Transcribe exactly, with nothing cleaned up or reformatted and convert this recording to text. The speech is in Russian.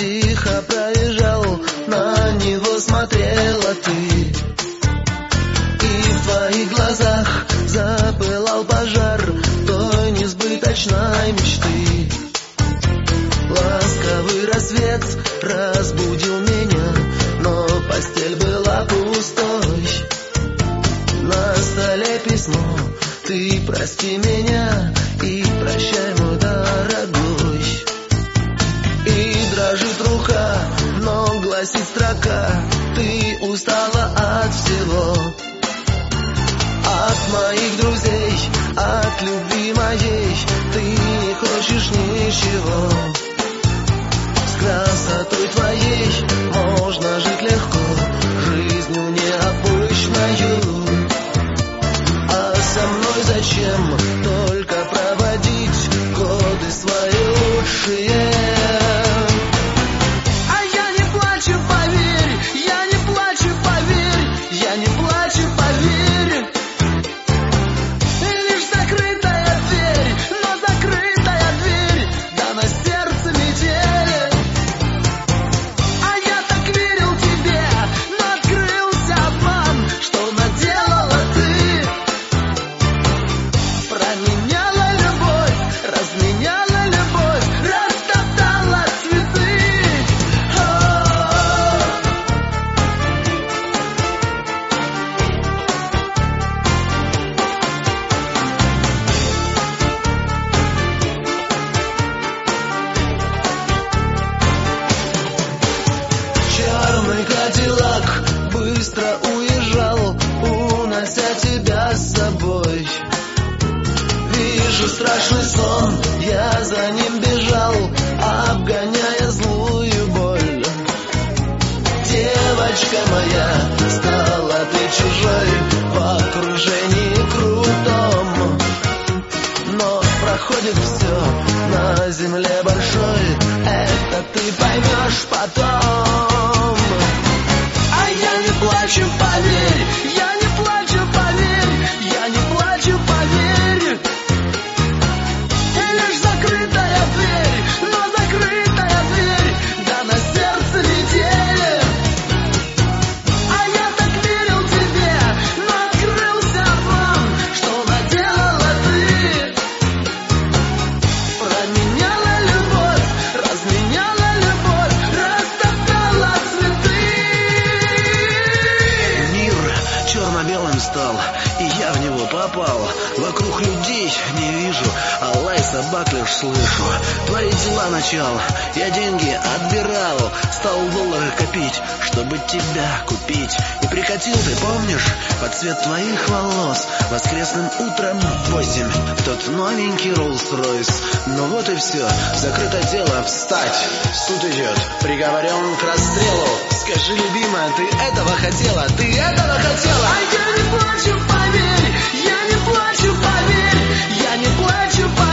тихо проезжал, на него смотрела ты, и в твоих глазах запылал пожар той несбыточной мечты. Ласковый рассвет разбудил меня, но постель была пустой. На столе письмо, ты прости меня и прощай, мой дорогой. И дрожит рука, но гласит строка: ты устала от всего, от моих друзей, от любви моей. Ты не хочешь ничего. С красотой твоей можно жить легко, жизнью необычною. А со мной зачем только проводить годы свои лучшие? А я не плачу, поверь, я не плачу, поверь, я не плачу, поверь. Лишь закрытая дверь, но закрытая дверь, да на сердце метель. А я так верил тебе, но открылся обман, что наделала ты. Променяла любовь, разменяла любовь, растоптала цветы. Черный кадиллак быстро уезжал, унося тебя с собой. Вижу страшный сон, я за ним бежал, обгоняя злую боль. Девочка моя, стала ты чужой в окружении крутом. Но проходит все на земле большой, это ты поймешь потом. А я не плачу, поверь, я не плачу, поверь, я не плачу, поверь. Лишь закрытая дверь, но закрытая дверь, да на сердце метель. А я так верил тебе, но открылся обман, что наделала ты. Променяла любовь, разменяла любовь, растоптала цветы. Мир черно-белым стал, и я в него попал. Вокруг людей не вижу, а лай собак лишь слышу. Твои дела начал, я деньги отбирал, стал доллары копить, чтобы тебя купить. И прикатил ты, помнишь, под цвет твоих волос воскресным утром в восемь в тот новенький Роллс-Ройс. Ну вот и все, закрыто дело, встать. Суд идет, приговорен к расстрелу. Скажи, любимая, ты этого хотела, ты этого хотела? А я не плачу, поверь, я не плачу, поверь, я не плачу, поверь.